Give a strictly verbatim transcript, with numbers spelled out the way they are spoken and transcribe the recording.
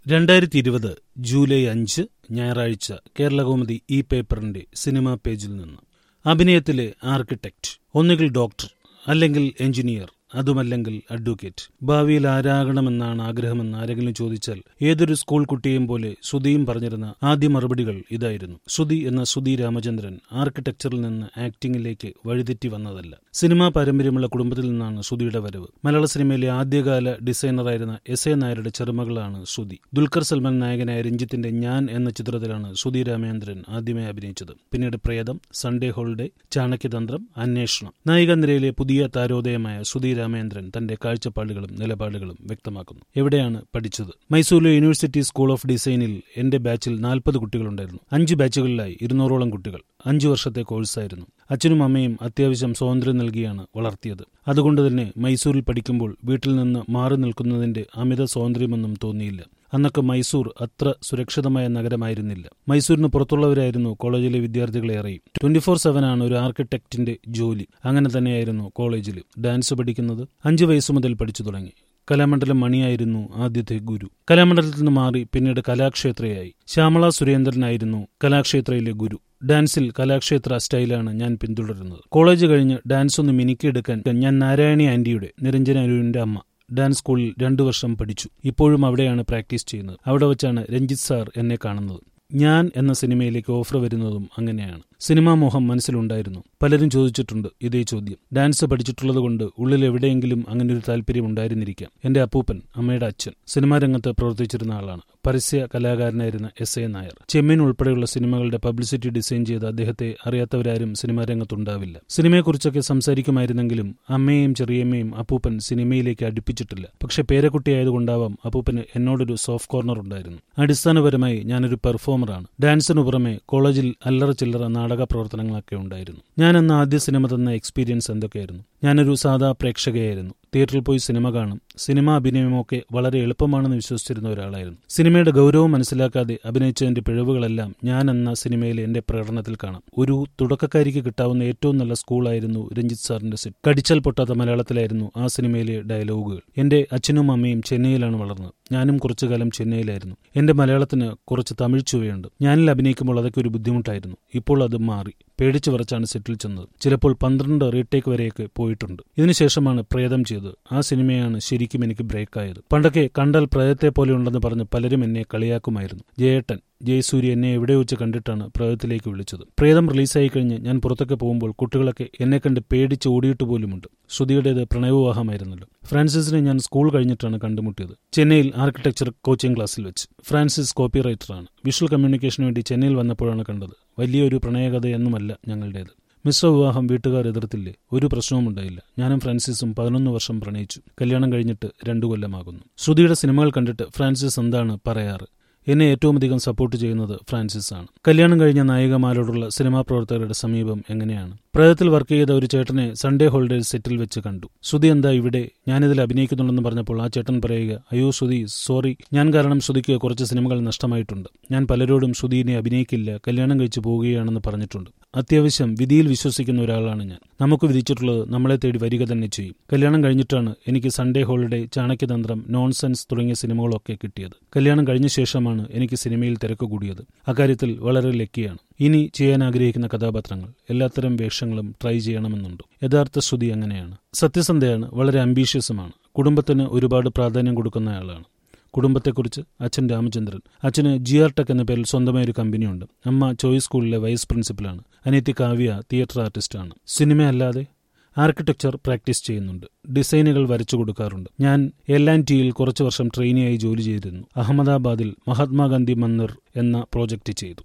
രണ്ടായിരത്തി ഇരുപത് ജൂലൈ അഞ്ച് ഞായറാഴ്ച കേരളകൗമുദി ഈ പേപ്പറിന്റെ സിനിമാ പേജിൽ നിന്ന്. അഭിനയത്തിലെ ആർക്കിടെക്ട്, ഒന്നുകിൽ ഡോക്ടർ, അല്ലെങ്കിൽ എഞ്ചിനീയർ, അതുമല്ലെങ്കിൽ അഡ്വക്കേറ്റ്. ഭാവിയിൽ ആരാകണമെന്നാണ് ആഗ്രഹമെന്ന് ആരെങ്കിലും ചോദിച്ചാൽ ഏതൊരു സ്കൂൾ കുട്ടിയെയും പോലെ ശ്രുതിയും പറഞ്ഞിരുന്ന ആദ്യ മറുപടികൾ ഇതായിരുന്നു. ശ്രുതി എന്ന ശ്രുതി രാമചന്ദ്രൻ ആർക്കിടെക്ചറിൽ നിന്ന് ആക്ടിംഗിലേക്ക് വഴിതെറ്റി വന്നതല്ല. സിനിമാ പാരമ്പര്യമുള്ള കുടുംബത്തിൽ നിന്നാണ് ശ്രുതിയുടെ വരവ്. മലയാള സിനിമയിലെ ആദ്യകാല ഡിസൈനറായിരുന്ന എസ് എ നായരുടെ ചെറുമകളാണ് ശ്രുതി. ദുൽഖർ സൽമാൻ നായകനായ രഞ്ജിത്തിന്റെ ഞാൻ എന്ന ചിത്രത്തിലാണ് ശ്രുതി രാമചന്ദ്രൻ ആദ്യമായി അഭിനയിച്ചത്. പിന്നീട് പ്രേതം, സൺഡേ ഹോളിഡേ, ചാണക്യതന്ത്രം, അന്വേഷണം. നായിക നിരയിലെ പുതിയ താരോദയമായ ശ്രുതി രാമചന്ദ്രൻ തന്റെ കാഴ്ചപ്പാടുകളും നിലപാടുകളും വ്യക്തമാക്കുന്നു. എവിടെയാണ് പഠിച്ചത്? മൈസൂരിലെ യൂണിവേഴ്സിറ്റി സ്കൂൾ ഓഫ് ഡിസൈനിൽ എന്റെ ബാച്ചിൽ നാൽപ്പത് കുട്ടികളുണ്ടായിരുന്നു. അഞ്ച് ബാച്ചുകളിലായി ഇരുന്നൂറോളം കുട്ടികൾ. അഞ്ചു വർഷത്തെ കോഴ്സായിരുന്നു. അച്ഛനും അമ്മയും അത്യാവശ്യം സ്വാതന്ത്ര്യം നൽകിയാണ് വളർത്തിയത്. അതുകൊണ്ട് തന്നെ മൈസൂരിൽ പഠിക്കുമ്പോൾ വീട്ടിൽ നിന്ന് മാറി നിൽക്കുന്നതിന്റെ അമിത സ്വാതന്ത്ര്യമൊന്നും തോന്നിയില്ല. അന്നൊക്കെ മൈസൂർ അത്ര സുരക്ഷിതമായ നഗരമായിരുന്നില്ല. മൈസൂരിന് പുറത്തുള്ളവരായിരുന്നു കോളേജിലെ വിദ്യാർത്ഥികളേറെയും. ട്വന്റി ഫോർ സെവൻ ആണ് ഒരു ആർക്കിടെക്റ്റിന്റെ ജോലി. അങ്ങനെ തന്നെയായിരുന്നു കോളേജിൽ. ഡാൻസ് പഠിക്കുന്നത് അഞ്ചു വയസ്സു മുതൽ പഠിച്ചു തുടങ്ങി. കലാമണ്ഡലം മണിയായിരുന്നു ആദ്യത്തെ ഗുരു. കലാമണ്ഡലത്തിൽ നിന്ന് മാറി പിന്നീട് കലാക്ഷേത്രയായി. ശ്യാമള സുരേന്ദ്രനായിരുന്നു കലാക്ഷേത്രയിലെ ഗുരു. ഡാൻസിൽ കലാക്ഷേത്ര സ്റ്റൈലാണ് ഞാൻ പിന്തുടരുന്നത്. കോളേജ് കഴിഞ്ഞ് ഡാൻസ് ഒന്ന് മിനുക്കിയെടുക്കാൻ ഞാൻ നാരായണി ആന്റിയുടെ, നിരഞ്ജന അരുവിന്റെ അമ്മ, ഡാൻസ് സ്കൂളിൽ രണ്ടു വർഷം പഠിച്ചു. ഇപ്പോഴും അവിടെയാണ് പ്രാക്ടീസ് ചെയ്യുന്നത്. അവിടെ വെച്ചാണ് രഞ്ജിത്ത് സാർ എന്നെ കാണുന്നത്. ഞാൻ എന്ന സിനിമയിലേക്ക് ഓഫർ വരുന്നതും അങ്ങനെയാണ്. സിനിമാ മോഹം മനസ്സിലുണ്ടായിരുന്നു. പലരും ചോദിച്ചിട്ടുണ്ട് ഇതേ ചോദ്യം. ഡാൻസ് പഠിച്ചിട്ടുള്ളത് കൊണ്ട് ഉള്ളിൽ എവിടെയെങ്കിലും അങ്ങനെ ഒരു താല്പര്യം ഉണ്ടായിരുന്നിരിക്കാം. എന്റെ അപ്പൂപ്പൻ, അമ്മയുടെ അച്ഛൻ, സിനിമാ രംഗത്ത് പ്രവർത്തിച്ചിരുന്ന ആളാണ്. പരസ്യ കലാകാരനായിരുന്ന എസ് എ നായർ. ചെമ്മീൻ ഉൾപ്പെടെയുള്ള സിനിമകളുടെ പബ്ലിസിറ്റി ഡിസൈൻ ചെയ്ത് അദ്ദേഹത്തെ അറിയാത്തവരാരും സിനിമാ രംഗത്തുണ്ടാവില്ല. സിനിമയെക്കുറിച്ചൊക്കെ സംസാരിക്കുമായിരുന്നെങ്കിലും അമ്മയെയും ചെറിയമ്മയും അപ്പൂപ്പൻ സിനിമയിലേക്ക് അടുപ്പിച്ചിട്ടില്ല. പക്ഷെ പേരക്കുട്ടിയായതുകൊണ്ടാവാം അപ്പൂപ്പന് എന്നോടൊരു സോഫ്റ്റ് കോർണർ ഉണ്ടായിരുന്നു. അടിസ്ഥാനപരമായി ഞാനൊരു പെർഫോമറാണ്. ഡാൻസിനു പുറമെ കോളേജിൽ അല്ലറ ചില്ലറ നാടക പ്രവർത്തനങ്ങളൊക്കെ ഉണ്ടായിരുന്നു. ഞാൻ എന്ന ആദ്യ സിനിമ തന്ന എക്സ്പീരിയൻസ് എന്തൊക്കെയായിരുന്നു? ഞാനൊരു സാധാ പ്രേക്ഷകയായിരുന്നു. തിയേറ്ററിൽ പോയി സിനിമ കാണും. സിനിമാ അഭിനയമൊക്കെ വളരെ എളുപ്പമാണെന്ന് വിശ്വസിച്ചിരുന്ന ഒരാളായിരുന്നു. സിനിമയുടെ ഗൗരവം മനസ്സിലാക്കാതെ അഭിനയിച്ചതിന്റെ പിഴവുകളെല്ലാം ഞാൻ എന്ന സിനിമയിലെ എന്റെ പ്രകടനത്തിൽ കാണാം. ഒരു തുടക്കക്കാരിക്ക് കിട്ടാവുന്ന ഏറ്റവും നല്ല സ്കൂളായിരുന്നു രഞ്ജിത്ത് സാറിന്റെ സെറ്റ്. കടിച്ചാൽ പൊട്ടാത്ത മലയാളത്തിലായിരുന്നു ആ സിനിമയിലെ ഡയലോഗുകൾ. എന്റെ അച്ഛനും അമ്മയും ചെന്നൈയിലാണ് വളർന്നത്. ഞാനും കുറച്ചു കാലം ചെന്നൈയിലായിരുന്നു. എന്റെ മലയാളത്തിന് കുറച്ച് തമിഴ് ചുവയുണ്ട്. ഞാനിൽ അഭിനയിക്കുമ്പോൾ അതൊക്കെ ഒരു ബുദ്ധിമുട്ടായിരുന്നു. ഇപ്പോൾ അത് മാറി. പേടിച്ചു വരച്ചാണ് സെറ്റിൽ ചെന്നത്. ചിലപ്പോൾ പന്ത്രണ്ട് റീടേക്ക് വരെയൊക്കെ പോയിട്ടുണ്ട്. ഇതിനുശേഷമാണ് പ്രേതം ചെയ്തത്. ആ സിനിമയാണ് ശരിക്കും എനിക്ക് ബ്രേക്കായത്. പണ്ടൊക്കെ കണ്ടാൽ പ്രേതത്തെ പോലെ ഉണ്ടെന്ന് പറഞ്ഞ് പലരും എന്നെ കളിയാക്കുമായിരുന്നു. ജയേട്ടൻ, ജയസൂര്യ എന്നെ എവിടെ വെച്ച് കണ്ടിട്ടാണ് പ്രേതത്തിലേക്ക് വിളിച്ചത്. പ്രേതം റിലീസായി കഴിഞ്ഞ് ഞാൻ പുറത്തൊക്കെ പോകുമ്പോൾ കുട്ടികളൊക്കെ എന്നെ കണ്ട് പേടിച്ച് ഓടിയിട്ട് പോലുമുണ്ട്. ശ്രുതിയുടേത് പ്രണയവിവാഹമായിരുന്നല്ലോ. ഫ്രാൻസിസിനെ ഞാൻ സ്കൂൾ കഴിഞ്ഞിട്ടാണ് കണ്ടുമുട്ടിയത്. ചെന്നൈയിൽ ആർക്കിടെക്ചർ കോച്ചിങ് ക്ലാസ്സിൽ വെച്ച്. ഫ്രാൻസിസ് കോപ്പി റൈറ്ററാണ്. വിഷ്വൽ കമ്മ്യൂണിക്കേഷന് വേണ്ടി ചെന്നൈയിൽ വന്നപ്പോഴാണ് കണ്ടത്. വലിയൊരു പ്രണയകഥയൊന്നുമല്ല ഞങ്ങളുടേത്. മിശ്ര വിവാഹം വീട്ടുകാർ എതിർത്തില്ലേ? ഒരു പ്രശ്നവും ഉണ്ടായില്ല. ഞാനും ഫ്രാൻസിസും പതിനൊന്ന് വർഷം പ്രണയിച്ചു. കല്യാണം കഴിഞ്ഞിട്ട് രണ്ടു കൊല്ലമാകുന്നു. ശ്രുതിയുടെ സിനിമകൾ കണ്ടിട്ട് ഫ്രാൻസിസ് എന്താണ് പറയാറ്? എന്നെ ഏറ്റവും അധികം സപ്പോർട്ട് ചെയ്യുന്നത് ഫ്രാൻസിസ് ആണ്. കല്യാണം കഴിഞ്ഞ നായികമാരോടുള്ള സിനിമാ പ്രവർത്തകരുടെ സമീപം എങ്ങനെയാണ്? പ്രേതത്തിൽ വർക്ക് ചെയ്ത ഒരു ചേട്ടനെ സൺഡേ ഹോളിഡേ സെറ്റിൽ വെച്ച് കണ്ടു. ശ്രുതി എന്താ ഇവിടെ? ഞാനിതിൽ അഭിനയിക്കുന്നുണ്ടെന്ന് പറഞ്ഞപ്പോൾ ആ ചേട്ടൻ പറയുക, അയ്യോ ശ്രുതി, സോറി, ഞാൻ കാരണം ശ്രുതിക്ക് കുറച്ച് സിനിമകൾ നഷ്ടമായിട്ടുണ്ട്. ഞാൻ പലരോടും ശ്രുതിനെ അഭിനയിക്കില്ല, കല്യാണം കഴിച്ചു പോവുകയാണെന്ന് പറഞ്ഞിട്ടുണ്ട്. അത്യാവശ്യം വിധിയിൽ വിശ്വസിക്കുന്ന ഒരാളാണ് ഞാൻ. നമുക്ക് വിധിച്ചിട്ടുള്ളത് നമ്മളെ തേടി വരിക തന്നെ ചെയ്യും. കല്യാണം കഴിഞ്ഞിട്ടാണ് എനിക്ക് സൺഡേ ഹോളിഡേ, ചാണക്യതന്ത്രം, നോൺസെൻസ് തുടങ്ങിയ സിനിമകളൊക്കെ കിട്ടിയത്. കല്യാണം കഴിഞ്ഞ ശേഷമാണ് എനിക്ക് സിനിമയിൽ തിരക്ക് കൂടിയത്. അക്കാര്യത്തിൽ വളരെ ലക്കിയാണ്. ഇനി ചെയ്യാൻ ആഗ്രഹിക്കുന്ന കഥാപാത്രങ്ങൾ, എല്ലാത്തരം വേഷങ്ങളും ട്രൈ ചെയ്യണമെന്നുണ്ട്. യഥാർത്ഥ ശ്രുതി അങ്ങനെയാണ്. സത്യസന്ധയാണ്, വളരെ അംബീഷ്യസുമാണ്. കുടുംബത്തിന് ഒരുപാട് പ്രാധാന്യം കൊടുക്കുന്നയാളാണ്. കുടുംബത്തെക്കുറിച്ച് അച്ഛൻ രാമചന്ദ്രൻ. അച്ഛന് ജി ആർ ടെക് എന്ന പേരിൽ സ്വന്തമായ ഒരു കമ്പനിയുണ്ട്. അമ്മ ചോയ്സ് സ്കൂളിലെ വൈസ് പ്രിൻസിപ്പലാണ്. അനിയത്തി കാവ്യ തിയേറ്റർ ആർട്ടിസ്റ്റാണ്. സിനിമ അല്ലാതെ ആർക്കിടെക്ചർ പ്രാക്ടീസ് ചെയ്യുന്നുണ്ട്. ഡിസൈനുകൾ വരച്ചു കൊടുക്കാറുണ്ട്. ഞാൻ എൽ ആൻഡ് ടിയിൽ കുറച്ചു വർഷം ട്രെയിനിയായി ജോലി ചെയ്തിരുന്നു. അഹമ്മദാബാദിൽ മഹാത്മാഗാന്ധി മന്ദിർ എന്ന പ്രോജക്റ്റ് ചെയ്തു.